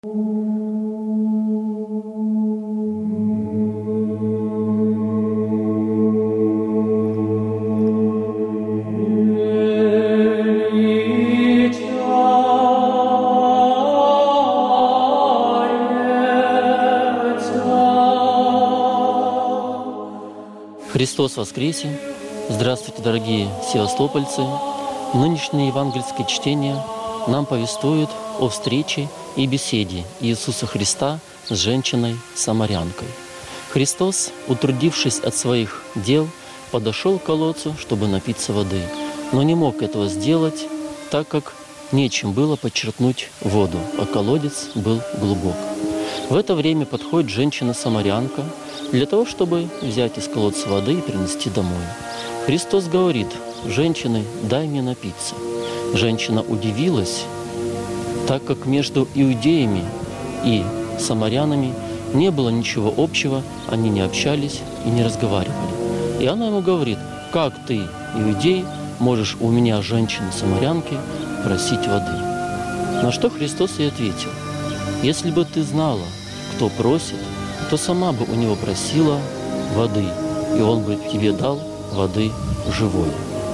Христос воскресе! Здравствуйте, дорогие севастопольцы! Нынешнее евангельское чтение нам повествует о встрече и беседе Иисуса Христа с женщиной-самарянкой. Христос, утрудившись от своих дел, подошел к колодцу, чтобы напиться воды, но не мог этого сделать, так как нечем было подчерпнуть воду, а колодец был глубок. В это время подходит женщина-самарянка для того, чтобы взять из колодца воды и принести домой. Христос говорит: «Женщины, дай мне напиться». Женщина удивилась, так как между иудеями и самарянами не было ничего общего, они не общались и не разговаривали. И она ему говорит: «Как ты, иудей, можешь у меня, женщины-самарянки, просить воды?» На что Христос ей ответил: «Если бы ты знала, кто просит, то сама бы у него просила воды, и он бы тебе дал воды живой».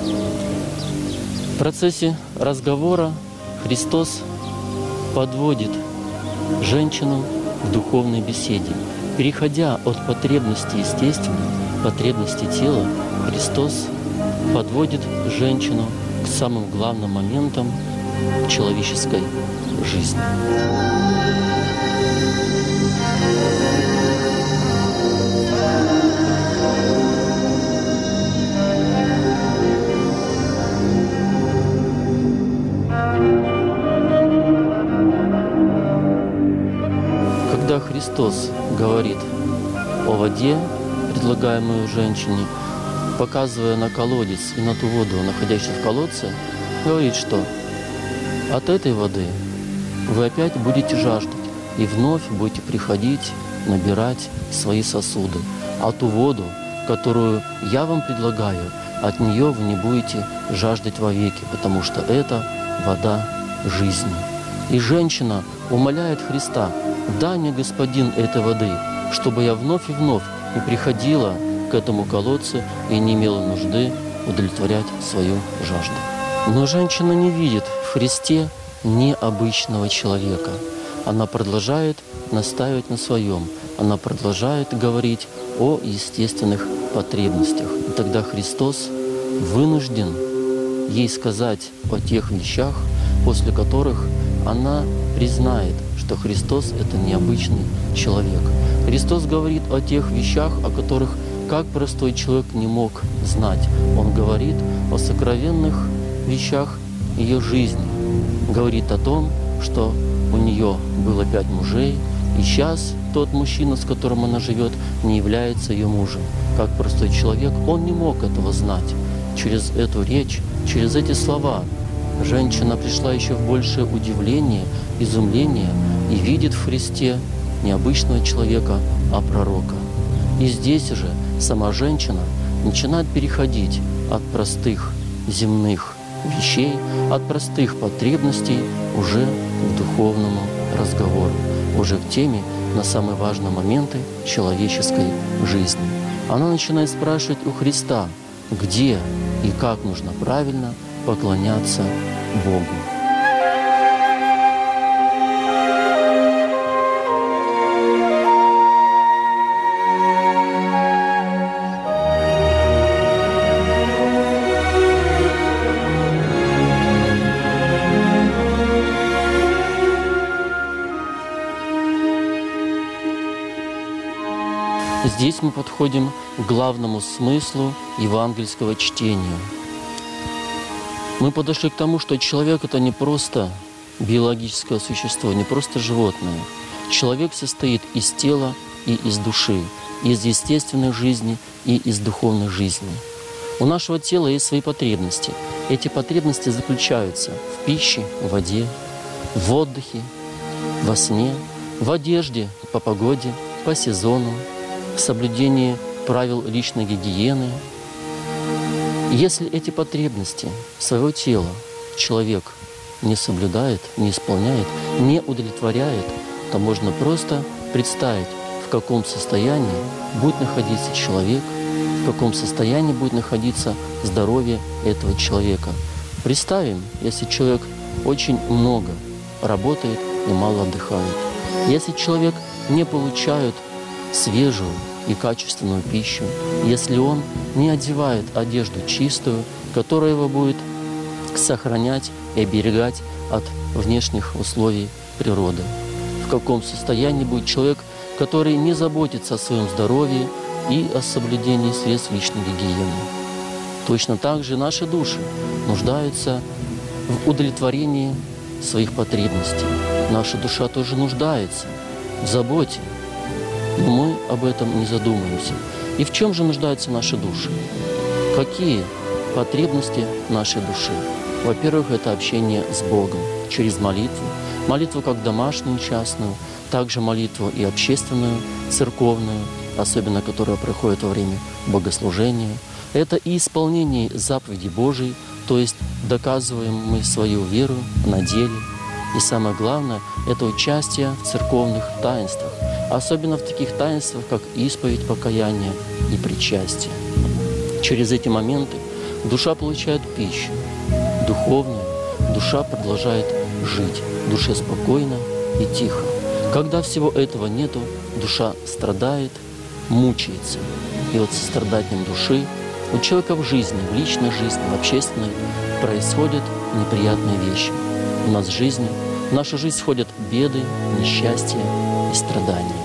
В процессе разговора Христос подводит женщину к духовной беседе. Переходя от потребности естественной, потребности тела, Христос подводит женщину к самым главным моментам человеческой жизни. Когда Христос говорит о воде, предлагаемой женщине, показывая на колодец и на ту воду, находящуюся в колодце, говорит, что от этой воды вы опять будете жаждать и вновь будете приходить, набирать свои сосуды. А ту воду, которую я вам предлагаю, от нее вы не будете жаждать вовеки, потому что это вода жизни. И женщина умоляет Христа: «Дай мне, Господин, этой воды, чтобы я вновь и вновь не приходила к этому колодцу и не имела нужды удовлетворять свою жажду». Но женщина не видит в Христе необычного человека. Она продолжает настаивать на своем. Она продолжает говорить о естественных потребностях. И тогда Христос вынужден ей сказать о тех вещах, после которых она признает, что Христос – это необычный человек. Христос говорит о тех вещах, о которых как простой человек не мог знать. Он говорит о сокровенных вещах ее жизни. Говорит о том, что у нее было 5 мужей, и сейчас тот мужчина, с которым она живет, не является ее мужем. Как простой человек, он не мог этого знать. Через эту речь, через эти слова женщина пришла еще в большее удивление, изумление и видит в Христе необычного человека, а пророка. И здесь же сама женщина начинает переходить от простых земных вещей, от простых потребностей уже к духовному разговору, уже к теме на самые важные моменты человеческой жизни. Она начинает спрашивать у Христа, где и как нужно правильно поклоняться Богу. Здесь мы подходим к главному смыслу евангельского чтения. Мы подошли к тому, что человек – это не просто биологическое существо, не просто животное. Человек состоит из тела и из души, из естественной жизни и из духовной жизни. У нашего тела есть свои потребности. Эти потребности заключаются в пище, в воде, в отдыхе, во сне, в одежде, по погоде, по сезону, в соблюдении правил личной гигиены. Если эти потребности своего тела человек не соблюдает, не исполняет, не удовлетворяет, то можно просто представить, в каком состоянии будет находиться человек, в каком состоянии будет находиться здоровье этого человека. Представим, если человек очень много работает и мало отдыхает. Если человек не получает свежую и качественную пищу, если он не одевает одежду чистую, которая его будет сохранять и оберегать от внешних условий природы. В каком состоянии будет человек, который не заботится о своем здоровье и о соблюдении средств личной гигиены. Точно так же наши души нуждаются в удовлетворении своих потребностей. Наша душа тоже нуждается в заботе, но мы об этом не задумываемся. И в чем же нуждаются наши души? Какие потребности нашей души? Во-первых, это общение с Богом через молитву. Молитву как домашнюю, частную, также молитву и общественную, церковную, особенно которая проходит во время богослужения. Это и исполнение заповедей Божией, то есть доказываем мы свою веру на деле. И самое главное, это участие в церковных таинствах, особенно в таких таинствах, как исповедь, покаяние и причастие. Через эти моменты душа получает пищу духовную, душа продолжает жить, душе спокойно и тихо. Когда всего этого нету, душа страдает, мучается. И вот со страданием души у человека в жизни, в личной жизни, в общественной происходят неприятные вещи. У нас в жизни, в нашу жизнь входят беды, несчастья и страдания.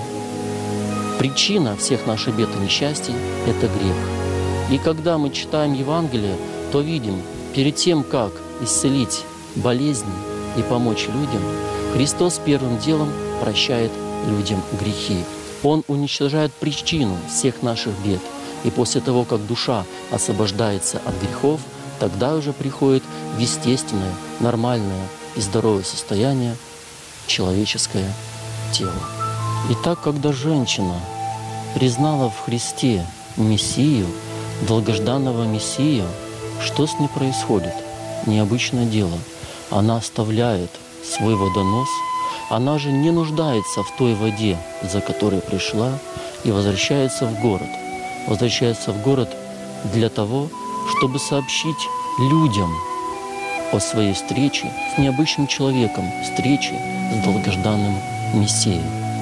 Причина всех наших бед и несчастий – это грех. И когда мы читаем Евангелие, то видим, перед тем, как исцелить болезни и помочь людям, Христос первым делом прощает людям грехи. Он уничтожает причину всех наших бед. И после того, как душа освобождается от грехов, тогда уже приходит в естественное, нормальное и здоровое состояние человеческое тело. Итак, когда женщина признала в Христе Мессию, долгожданного Мессию, что с ней происходит? Необычное дело. Она оставляет свой водонос, она же не нуждается в той воде, за которой пришла, и возвращается в город. Возвращается в город для того, чтобы сообщить людям о своей встрече с необычным человеком, встрече с долгожданным Мессией.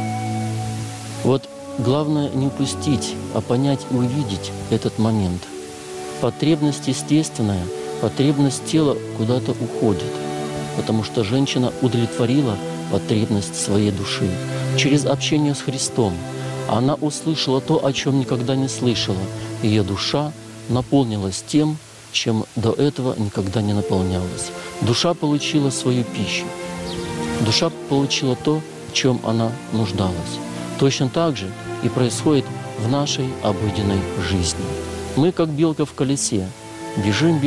Вот главное не упустить, а понять и увидеть этот момент. Потребность естественная, потребность тела куда-то уходит, потому что женщина удовлетворила потребность своей души через общение с Христом. Она услышала то, о чем никогда не слышала. Ее душа наполнилась тем, чем до этого никогда не наполнялась. Душа получила свою пищу. Душа получила то, в чем она нуждалась. Точно так же и происходит в нашей обыденной жизни. Мы, как белка в колесе, бежим,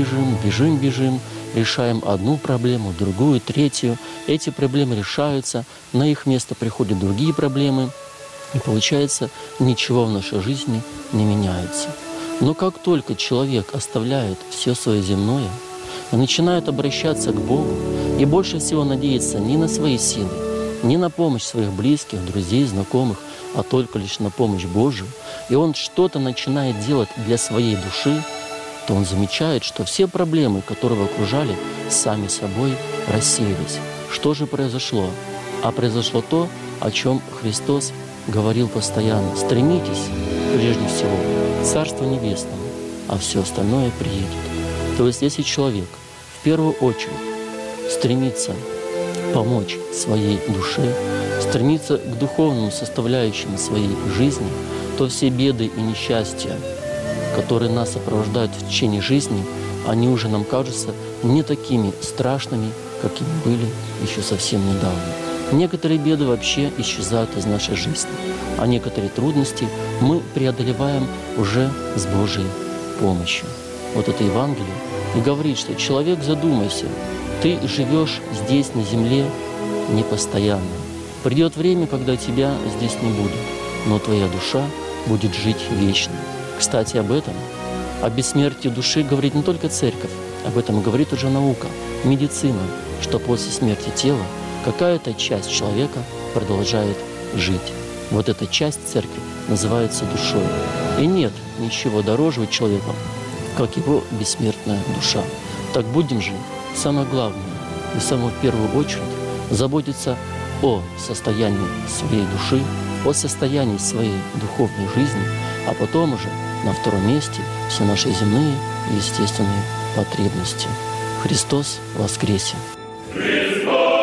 решаем одну проблему, другую, третью. Эти проблемы решаются, на их место приходят другие проблемы. И получается, ничего в нашей жизни не меняется. Но как только человек оставляет все свое земное и начинает обращаться к Богу, и больше всего надеяться не на свои силы, не на помощь своих близких, друзей, знакомых, а только лишь на помощь Божию, и он что-то начинает делать для своей души, то он замечает, что все проблемы, которые его окружали, сами собой рассеялись. Что же произошло? А произошло то, о чем Христос говорил постоянно. Стремитесь, прежде всего, к Царству Небесному, а все остальное приедет. То есть, если человек в первую очередь стремится помочь своей душе, стремится к духовным составляющим своей жизни, то все беды и несчастья, которые нас сопровождают в течение жизни, они уже нам кажутся не такими страшными, какими были еще совсем недавно. Некоторые беды вообще исчезают из нашей жизни, а некоторые трудности мы преодолеваем уже с Божьей помощью. Вот это Евангелие и говорит, что человек, задумайся, ты живешь здесь, на земле, непостоянно. Придет время, когда тебя здесь не будет, но твоя душа будет жить вечно. Кстати, об этом, о бессмертии души говорит не только церковь, об этом говорит уже наука, медицина, что после смерти тела какая-то часть человека продолжает жить. Вот эта часть церкви называется душой. И нет ничего дороже у человека, как его бессмертная душа. Так будем же, самое главное, и самое в первую очередь, заботиться о состоянии своей души, о состоянии своей духовной жизни, а потом уже на втором месте все наши земные и естественные потребности. Христос воскресе! Христос!